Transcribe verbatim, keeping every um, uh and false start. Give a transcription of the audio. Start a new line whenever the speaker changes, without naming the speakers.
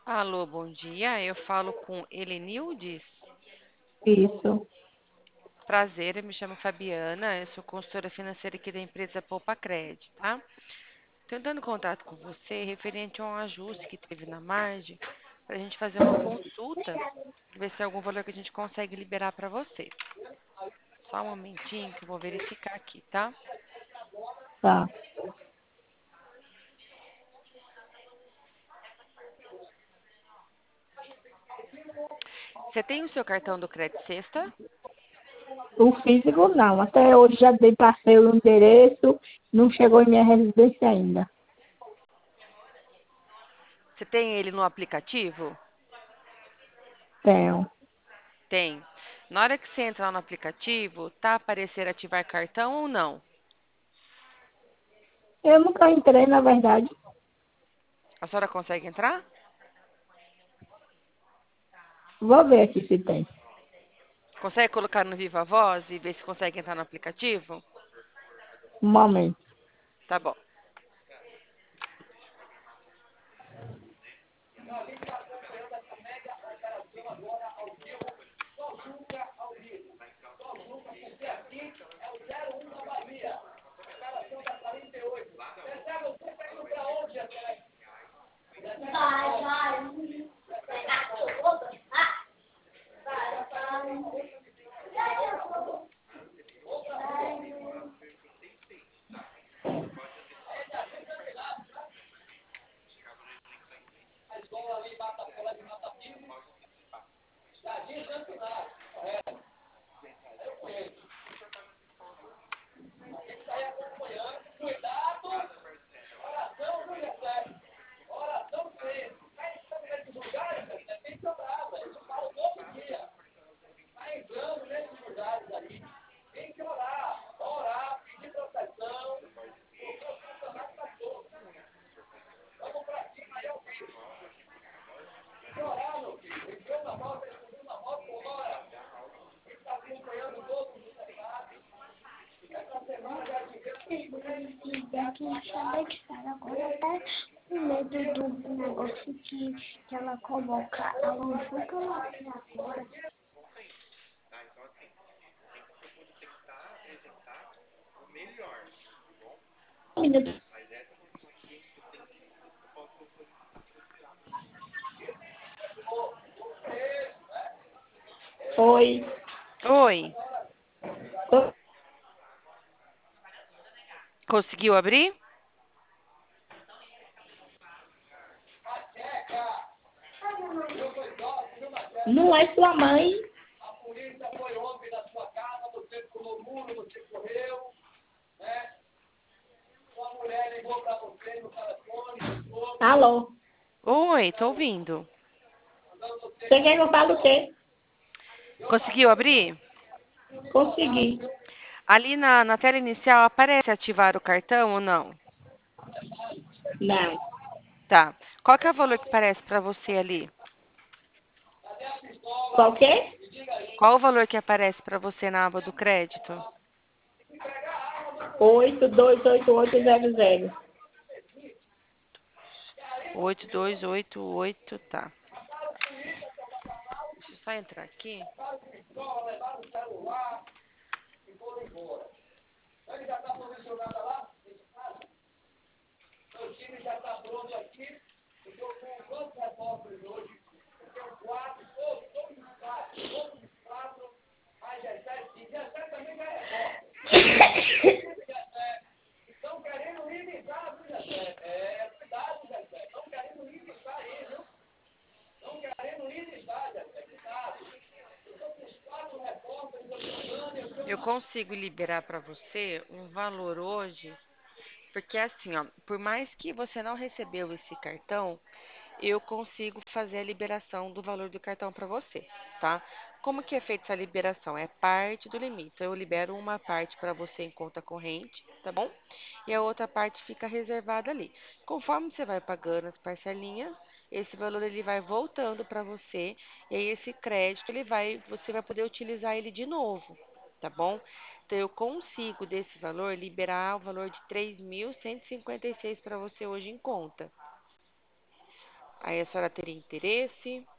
Alô, bom dia. Eu falo com Helenildes.
Isso,
Prazer, eu me chamo Fabiana, eu sou consultora financeira aqui da empresa Poupa Cred, tá? Tô entrando em contato com você referente a um ajuste que teve na margem, para a gente fazer uma consulta, ver se tem algum valor que a gente consegue liberar para você. Só um momentinho que eu vou verificar aqui, tá?
tá.
Você tem o seu cartão do Credit Sexta?
O físico não. Até hoje já dei passei o endereço, não chegou em minha residência ainda.
Você tem ele no aplicativo?
Tenho.
Tem. Na hora que você entrar no aplicativo, tá aparecer ativar cartão ou não?
Eu nunca entrei, na verdade.
A senhora consegue entrar?
Vou ver aqui se tem.
Consegue colocar no Viva Voz e ver se consegue entrar no aplicativo?
Um momento.
Tá bom.
Daqui acabei de falar agora, até com medo do negócio que, que ela coloca. Ela não foi colocar agora.
Um minuto. Oi.
Oi,
Oi.
conseguiu abrir?
Não é sua mãe? Alô?
Oi, tô ouvindo.
Você quer que eu fale o quê?
Conseguiu abrir?
Consegui.
Ali na, na tela inicial aparece ativar o cartão ou não?
Não.
Tá. Qual que é o valor que aparece para você ali?
Qual quê?
Qual o valor que aparece para você na aba do crédito?
Oito dois oito oito zero zero.
oito dois oito oito, tá. Deixa eu só entrar aqui. Eu consigo liberar para você um valor hoje, porque assim, ó, por mais que você não recebeu esse cartão, eu consigo fazer a liberação do valor do cartão para você, tá? Como que é feita essa liberação? É parte do limite. Então, eu libero uma parte para você em conta corrente, tá bom? E a outra parte fica reservada ali. Conforme você vai pagando as parcelinhas, esse valor ele vai voltando para você e aí esse crédito ele vai, você vai poder utilizar ele de novo, tá bom? Então eu consigo desse valor liberar o valor de três mil cento e cinquenta e seis para você hoje em conta. Aí a senhora teria interesse?